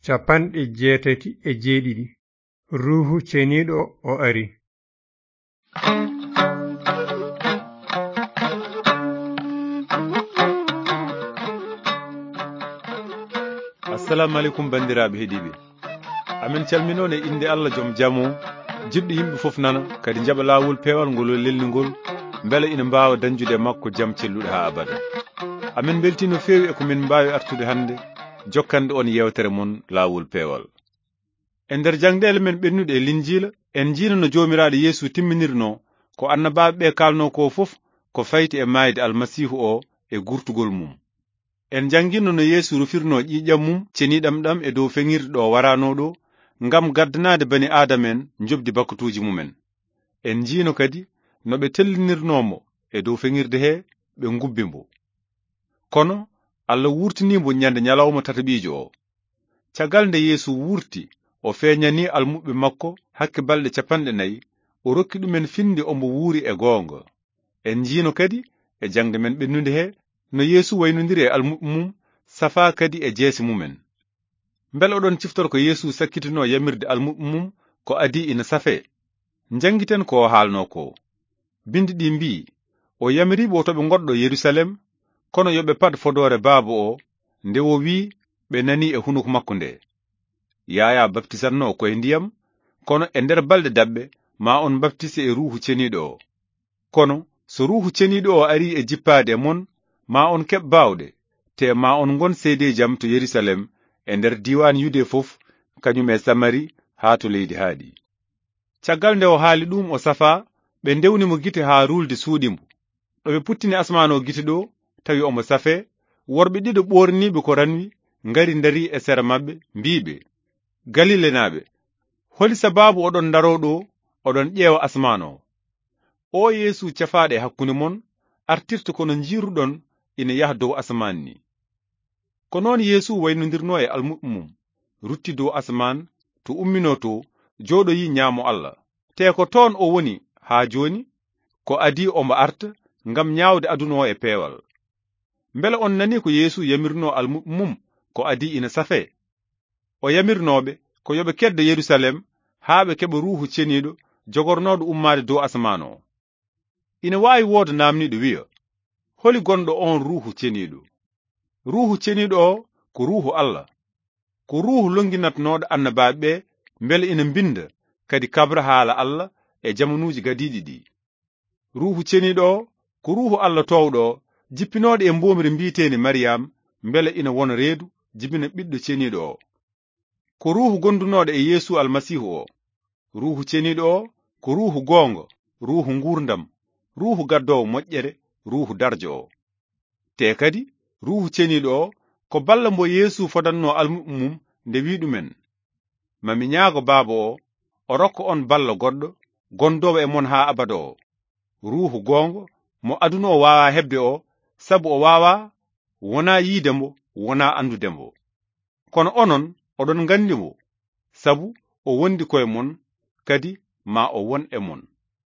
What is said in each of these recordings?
87 Ruuhu ceniiɗo o ari. assalamu aleykum bandiraɓe heeɗiɓe, amin calminone inde Allah joom jamo jiɗɗo yimɓe fof nana kadi jaɓa lawol pewal ngol lelnigol beele ina mbawa dañjude makko jaam celluɗo ha abada. amin belti no feewi e ko min mbawi artude hande jokkande on yewtere mon lawol pewal. E nder jangdele men ɓennuɗe e linjila en jiino no jomiraɗo Yeesu timminirno ko annabaɓe ɓe kalno ko fof ko fayti e mayde almasihu o e gurtugol mum. En jangino no Yeesu rufirno ƴiƴam mum ceniɗam e dow feŋirde ɗo warano ɗo ngam gaddanade bani adama en jobdi bakatuji mumen. En jiino kadi no ɓe tellinirnomo e dow feŋirde he ɓe ngubbimbo. Kono Allah wurtinimo nyande nyalawma tataɓijo o. Caggal nde Yeesu wurti o feeñani almuɓe makko hakke balɗe 40 o rokki ɗumen finde ombo wuuri e goonga. En jiino kadi e jangde men ɓennunde he no Yeesu waynodiri e almuɓe mum safa kadi e jeesi mumen. Mbele oɗon ciftor ko Yeesu sakkitino yamirde almuɓe mum ko adi ina safe. Jangiten ko haalno ko. Bindi ɗi mbi o yamiriɓe to ɓe goɗɗo Yerusalem kono yoɓe pad fodore baaba o nde o wi ɓe nani e hunuko makko nde. Yaya baptisanno koye ndiyam kono e nder balɗe dabɓe ma on baptise e ruuhu ceniɗo o. Kono so ruuhu ceniɗo o ari e jippade e mon ma on keɓ bawɗe te ma on gon seede jam to Yerusalem e nder diwan Yude fof kañum e Samari haa to leydi haadi. Caggal nde o haali ɗum o safa ɓe ndewnimo gite haa rulde suuɗimbo. ɗo ɓe puttini asmano gite ɗo tawi omo safe worɓe ɗiɗo ɓorniɓe ko ranwi ngari dari e sera mabɓe mbiɓe Galilenaɓe, holi sababu oɗon daro ɗo oɗon ƴeewa asmano o Yeesu cafaɗe hakkunde mon artirta kono jiruɗon ina yaha dow asman ni. Ko noon Yeesu waynodirno e almuɓe mum rutti dow asman to ummino to joɗoyi ñaamo Allah. Te ko toon o woni haa joni ko adi omo arta ngam ñaawde aduna o e peewal. Mbele on nani ko Yeesu yamirno almuɓe mum ko adi ina safe. O yamirnoɓe ko yoɓe keddo Yerusalem haa ɓe keɓa ruuhu ceniɗo jogornoɗo ummade dow asman o. Ina waawi wooda namniɗo wiya holi gonɗo on ruuhu ceniɗo. Ruuhu ceniɗo o ko ruuhu Allah, ko ruuhu longinatnoɗo annabaɓe ɓe mbele ina binda kadi kabra haala Allah e jamanuji gadiɗi ɗi. Ruuhu ceniɗo o ko ruuhu Allah towɗo jippinoɗo e mbomri mbiteni Mariyam mbele ina wona reedu jibina ɓiɗɗo ceniɗo o. Ko ruuhu gondunoɗo e Yeesu almasihu o. Ruuhu ceniɗo o ko ruuhu gonga, ruuhu ngurdam, ruuhu gaddowo moƴƴere, ruuhu darjo o. Te kadi ruuhu ceniɗo o ko balla mbo Yeesu fodanno almuɓe mum nde wi ɗumen mami ñaago baaba o rokka on balla goɗɗo gondowo e mon ha abada o. Ruuhu gonga mo aduna o wawa hebde o sabu o wawa wona yiidembo wona andudembo. Kono onon oɗon gandimo sabu o wondi koye mon kadi ma o won e mon.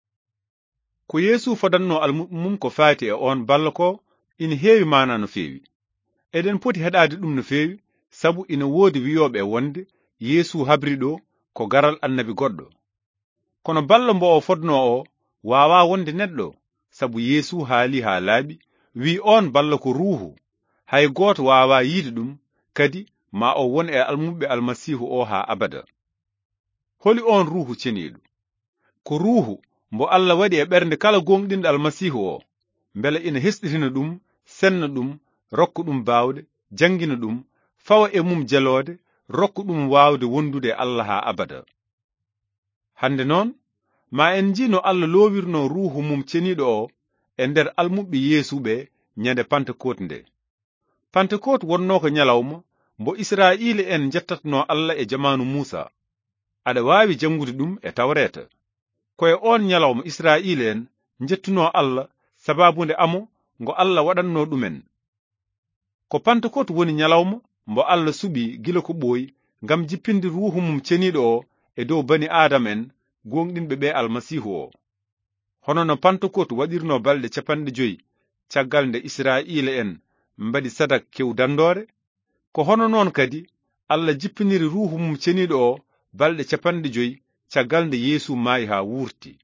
Ko Yeesu fodanno almuɓe mum ko faati e on balla ko ina heewi mana no feewi. Eɗen poti heɗade ɗum no feewi sabu ina woodi wiyoɓe wonde Yeesu habri ɗo ko garal annabi goɗɗo. Kono balla mbo o fodno o wawa wonde neɗɗo sabu Yeesu haali ha laaɓi wi on balla ko ruuhu hay goto wawa yiide ɗum kadi ma o won e almuɓe almasihu o ha abada. Holi on ruuhu ceniɗo? Ko ruuhu mbo Allah waɗi e ɓernde kala gonɗinɗo almasihu o mbele ina hesɗitina ɗum, senna ɗum, rokka ɗum bawde, jangina ɗum, fawa e mum jelode, rokka ɗum wawde wondude Allah ha abada. Hande noon ma en jino Allah lowirno ruuhu mum ceniɗo o e nder almuɓe Yeesu ɓe nyande Pantekote nde. Pantekote wonno ko nyalawma mbo Israila en jettatno Allah e jamanu Musa. Aɗa wawi jangude ɗum e Tawreta. Koye on nyalawma Israila en jettuno Allah sababunde amo ngo Allah waɗanno ɗumen. Ko Pantekote woni nyalawma mbo Allah suɓi gila ko ɓooyi ngam jippinde ruuhu mum ceniɗo o e dow bani Adama en gonɗinɓe ɓe almasihu o. Hono no Pantekote waɗirno balɗe 50 caggal nde Israila en mbaɗi sadak kew dandore, ko hono noon kadi Allah jippiniri ruhu mum ceniɗo o balɗe 50 caggal nde Yeesu maayi ha wurti.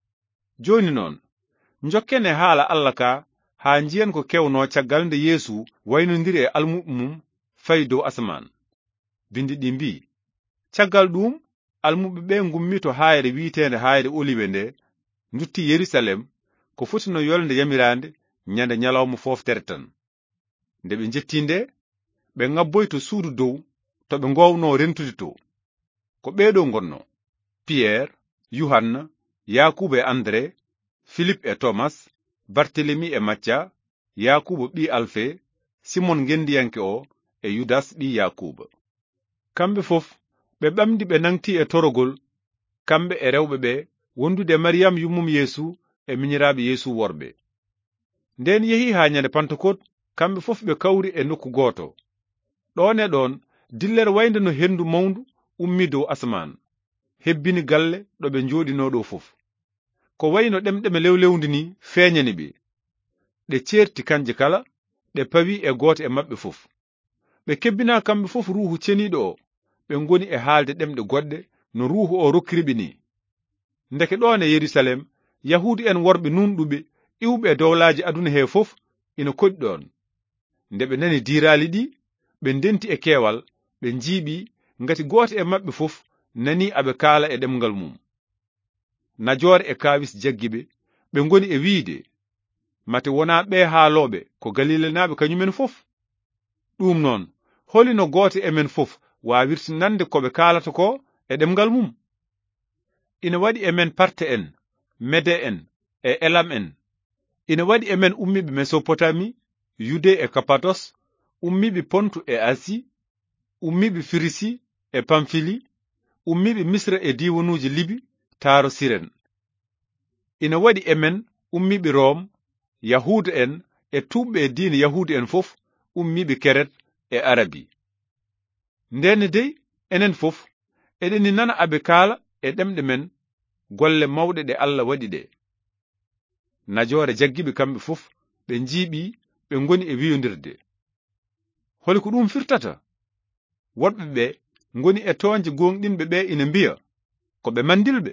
Joni noon jokkene haala Allah ka ha njiyan ko kewno caggal nde Yeesu waynodiri e almuɓe mum fayi dow asaman. Bindi ɗi mbi, caggal ɗum almuɓe ɓe gummi to hayre wiitende hayre Oliwe nde ndutti Yerusalem ko foti no yolnde yamirande nyande nyalawma foftere tan. Nde ɓe jetti nde ɓe ngabboy to suudu dow to ɓe ngowno rentude to. Ko ɓeeɗo gonno: Pierre, Yohanna, Yakubu e André, Philippe e Thomas, Barthélemy e Macca, Yakubu ɓi Alfe, Simon gendiyanke o e Yudas ɓi Yakuba. Kamɓe fof ɓe ɓamdi ɓe nangti e torogol, kamɓe e rewɓe ɓe wondude Mariyam yummum Yeesu e miñiraɓe Yeesu worɓe. Nden yehi ha nyande Pantekot, kamɓe fof ɓe kawri e nokku goto. Ɗon e ɗon dillere waynde no hendu mawndu ummi dow asaman, hebbini galle ɗo ɓe jooɗino ɗo fof. Ko wayno ɗemɗeme lewlewndi ni feeñani ɓe. Ɗe ceerti kanje kala, ɗe pawi e gooto e maɓɓe fof. Ɓe kebbina kamɓe fof ruhu ceniɗo o, ɓe ngoni e haalde ɗemɗe goɗɗe no ruhu o rokkiriɓe ni. Ndeke ɗon e Yerusalem, Yahudi en worɓe nunɗuɓe iwɓe e dowlaji aduna he fof ina koɗi ɗon. Nde ɓe nani diirali ɗi, ɓe ndenti e keewal, ɓe njiiɓi ngati gooto e maɓɓe fof nani aɓe kaala e ɗemgal mum. Najoore e kawis jaggiɓe, ɓe ngoni e wiide, mate wona ɓe haaloɓe ko Galilenaɓe kañumen fof? Ɗum noon, holino gooto e men fof wawirti nande koɓe kaalata ko e ɗemgal mum? Ina waɗi e men Parte en, Mede en e Elam en. Ina waɗi e men ummiɓe Mesopotami, Yude e Kapados, ummiɓe Pontu e Asi, ummiɓe Firisi e Pamfili, ummiɓe Misra e diwanuji Libi, taaro Siren. Ina waɗi e men ummiɓe Rom, Yahuda en e tuɓɓe e diina Yahudi en fof, ummiɓe Keret e Arabi. Ndenne dey enen fof eɗeni nana aɓe kaala e ɗemɗe men golle mawɗe ɗe Allah waɗi ɗe. Najoore jaggiɓe kamɓe fof ɓe njiiɓi ɓe ngoni e wiyondirde. Holi ko ɗum firtata? Woɗɓe ɓe ngoni e toonje gonɗinɓe ɓe ina mbiya ko ɓe mandilɓe.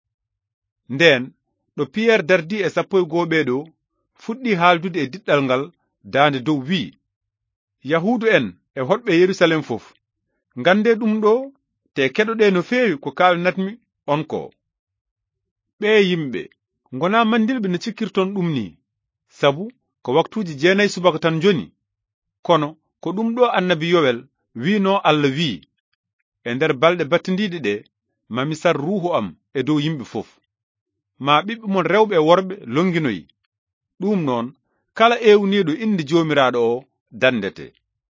Nden ɗo Pierre dardi e 11 ɓeɗo fuɗɗi haaldude e diɗɗal ngal daande dow wi'i, Yahudu en e hoɗɓe Yerusalem fof, ngande ɗum ɗo te keɗoɗe no feewi ko kalnatmi on ko. Ɓe yimɓe ngona mandilɓe no cikkirton ɗum ni, sabu ko waktuji 9 subaka tan joni. Kono ko ɗum ɗo annabi Yowel wino Allah wi, e nder balɗe battidiɗe ɗe mami sar ruhu am e dow yimɓe fof, ma ɓiɓɓe mon rewɓe e worɓe longinoyi. Ɗum noon kala ewniɗo inde jomiraɗo o dandete.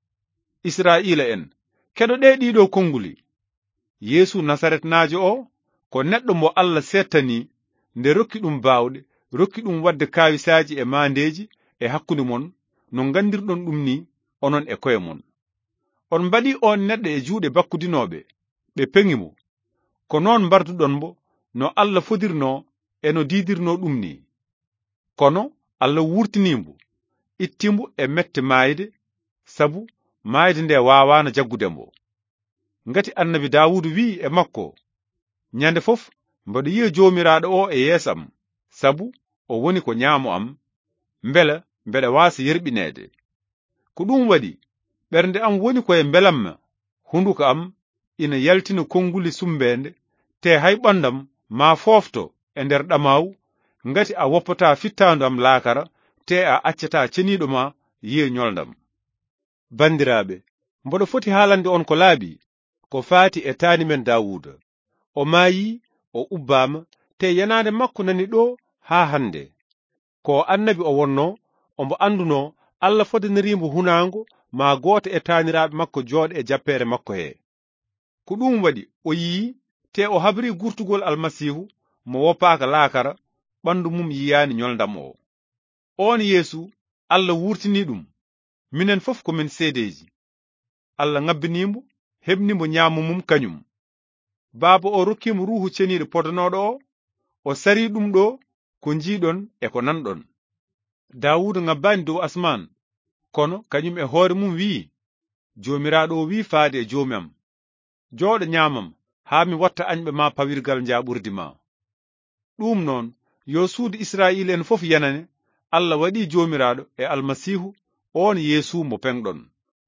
Israila en, keɗoɗe ɗiɗo konguli. Yeesu Nasaretnajo o ko neɗɗo mo Allah settani nde rokki ɗum bawɗe, rokki ɗum wadde kawisaji e mandeji e hakkunde mon, no gandirɗon ɗum ni onon e koye mon. On mbaɗi on neɗɗo e juuɗe bakkudinoɓe, ɓe peŋimo, ko noon mbarduɗon mo no Allah fodirno e no didirno ɗum ni. Kono Allah wurtinimbo, ittimbo e mette maayde, sabu maayde nde wawana jaggudembo. Ngati annabi Dawudu wi e makko, nyande fof mbaɗo yiya jomiraɗo o e yeesam, sabu o woni ko nyaamo am, mbela mbeɗa waasa yerɓinede. Ko ɗum waɗi ɓernde am woni koye mbelamma, hunduko am ina yaltina konguli sumbende, te hay ɓandam ma fofto e nder ɗamawu, ngati a woppata fittandu am laakara, te a accata ceniɗo ma yiye nyoldam. Bandiraɓe, mboɗo foti haalande on ko laabi, ko faati e taani men Dawuda. O maayi, o ubbama, te yanade makko nani ɗo ha hande. Ko annabi o wonno, ombo anduno Allah fodanirimo hunango ma goto e taaniraɓe makko jooɗe e jappere makko he. Ko ɗum waɗi o yii, te o habri gurtugol Almasihu mo woppaka laakara, ɓandu mum yiyani nyoldam o. On Yeesu Allah wurtini ɗum, minen fof komin seedeji. Allah ngabbinimo, hebnimo nyaamu mum kañum. Baaba o rokkimo ruhu ceniɗo podanoɗo o sari ɗum ɗo ko jiiɗon e ko nanɗon. Dawuda ngabbani dow asman, kono kañum e hoore mum wi'i, jomiraɗo o wi faade e joomi am, jooɗo ñaamam haa mi watta añɓe ma pawirgal njaɓurdi ma. ɗum noon yo suudu Israa'il en fof yanane Allah waɗi jomiraɗo e almasihu on Yeesu mo penɗon.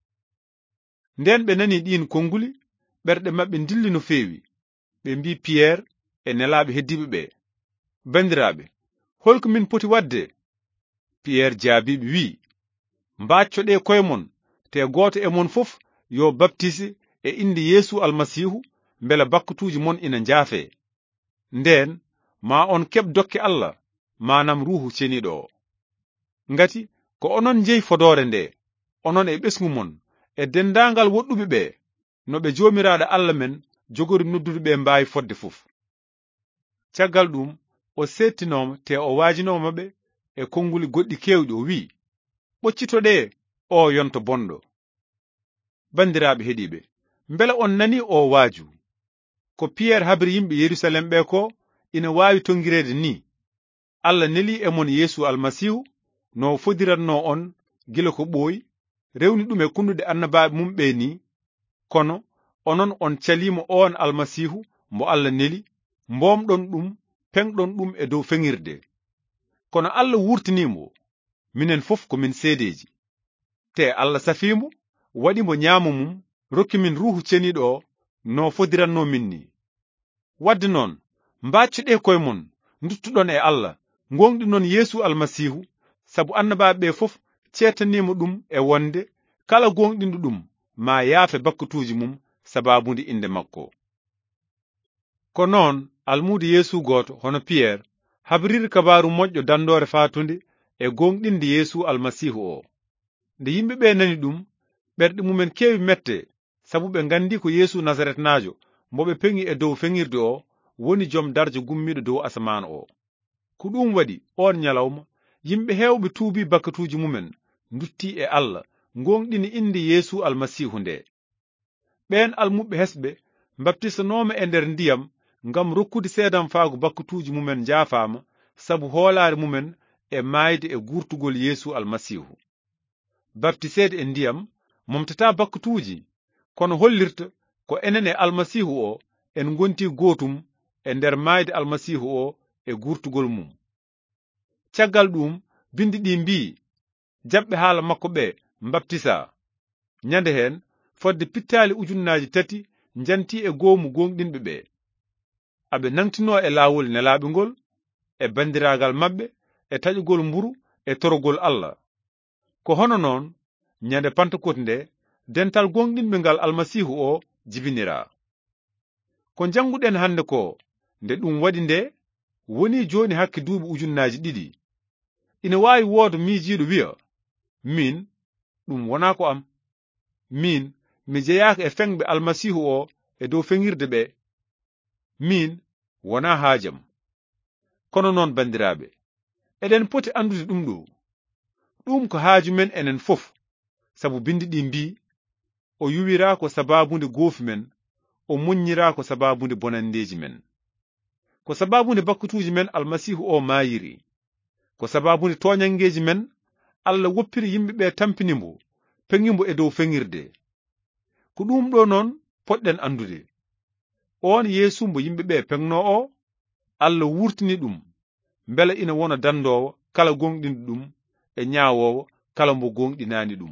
Nden ɓe nani ɗin konguli, ɓerɗe maɓɓe dilli no feewi. Ɓe mbi Pierre e nelaɓe heddiɓe ɓe, bandiraɓe, holko min poti wadde? Pierre jaabiɓe wi, mbaccoɗe koymon te goto e mon fof yo baptise e inde Yeesu almasihu mbela bakkutuji mon ina njaafe. Nden ma on keɓ dokke Allah, manam ruhu ceniɗo o. Ngati ko onon jeyi fodore nde, onon e ɓesgu mon e dendangal woɗɗuɓe ɓe, no ɓe jomiraɗo Allah men jogori noddude ɓe mbawi fodde fof. Caggal ɗum o settinoma te o wajinomaɓe e konguli goɗɗi kewɗi o wi, ɓoccitoɗe o yonto bonɗo. Bandiraɓe heɗiɓe, mbela on nani o waaju. Ko Pierre habri yimɓe Yerusalem ɓe ko ina wawi tongirede ni, Allah neli e mon Yeesu almasihu no fodiranno on gila ko ɓooyi, rewni ɗum e kunnude annabaɓe mum ɓe ni, kono onon on calimo on almasihu mo Allah neli, mbomɗon ɗum, penɗon ɗum e dow feŋirde. Kono Allah wurtinimo, minen fof ko min seedeji. Te Allah safimo, waɗimo ñaamo mum, rokki min ruhu ceniɗo o no fodiranno min ni. Wadde noon, mbaccuɗe koye mon, duttuɗon e Allah, gonɗinon Yeesu almasihu, sabu annabaɓe ɓe fof cetanimo ɗum e wonde, kala gonɗinɗo ɗum ma yaafe bakkutuji mum sababude inde makko. Ko noon almude Yeesu goto hono Pierre habriri kabaru moƴƴo dandore fatunde e gonɗinde Yeesu almasihu o. Nde yimɓeɓe nani ɗum, ɓerɗe mumen kewi mette, sabu ɓe gandi ko Yeesu Nazaretnajo moɓe peŋi e dow feŋirde o woni joom darjo gummiɗo dow asaman o. Ko ɗum waɗi on nyalawma yimɓe hewɓe tuubi bakkatuji mumen, dutti e Allah, gonɗini inde Yeesu almasihu nde. Ɓen almuɓe hesɓe baptisanoma e nder ndiyam ngam rokkude seedam faago bakkatuji mumen jaafama, sabu hoolare mumen e mayde e gurtugol Yeesu almasihu. Baptisede e ndiyam momtata bakkatuji, kono hollirta ko enen e almasihu o en gonti gotum e nder mayde almasihu o e gurtugol mum. Caggal ɗum bindi ɗi mbi, jaɓɓe haala makko ɓe baptisa. Nyande hen fodde pittali ujunnaji 3 janti e goomu gonɗinɓe ɓe, aɓe nangtino e laawol nelaɓe ngol, e bandiragal maɓɓe, e taƴugol mburu e torogol Allah. Ko hono noon nyande Pantekot nde dental gonɗinɓe ngal almasihu o jibinira. Ko janguɗen hande ko, nde ɗum waɗi nde woni joni hakke duuɓi ujunnaji 2. Ina wawi wooda miijiɗo wi'a, min ɗum wona ko am, min mi jeyaka e feŋɓe almasihu o e dow feŋirde ɓe, min wona haajam. Kono noon bandiraɓe, eɗen poti andude ɗum ɗo, ɗum ko haaju men enen fof, sabu bindi ɗi mbi, o yuwira ko sababunde goofi men, o muññira ko sababunde bonandeji men. Ko sababunde bakkutuji men almasihu o maayiri, ko sababunde toñangeji men Allah woppiri yimɓeɓe tampinimo, peŋimo e dow feŋirde. Ko ɗum ɗo noon poɗɗen andude, on Yeesu mbo yimɓeɓe peŋno o, Allah wurtini ɗum, mbele ina wona dandowo kala gonɗinɗo ɗum e ñaawowo kala mbo gonɗinani ɗum.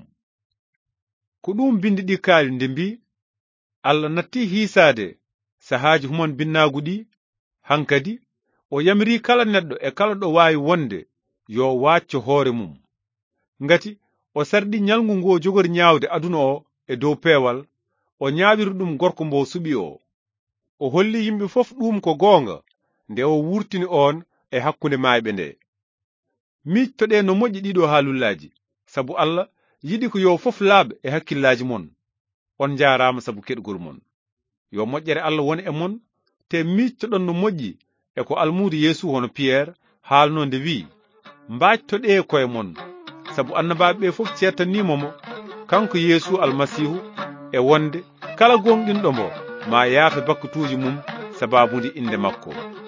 Ko ɗum bindi ɗi kaali nde mbi, Allah natti hiisade sahaji humon binnagu ɗi, hankadi o yamiri kala neɗɗo e kala ɗo wawi wonde yo wacco hoore mum. Ngati o sarɗi ñalngu ngo jogori ñaawde aduna o e dow peewal, o ñaawiri ɗum gorko mbo suɓi o. O holli yimɓe fof ɗum ko goonga, nde o wurtini on e hakkunde maayɓe nde. Mictoɗe no moƴƴi ɗiɗo haalullaji, sabu Allah yiɗi ko yo fof laaɓa e hakkillaji mon. On jaarama sabu keɗgol mon. Yo moƴƴere Allah woni e mon, te mictoɗon no moƴƴi e ko almudu Yeesu hono Pierre haalno nde wi, mbactoɗe koye mon, sabu annabaɓe ɓe fof cetanimomo, kanko Yeesu almasihu e wonde kala gonɗinɗo mo ma yaafe bakkutuji mum sababude inde makko.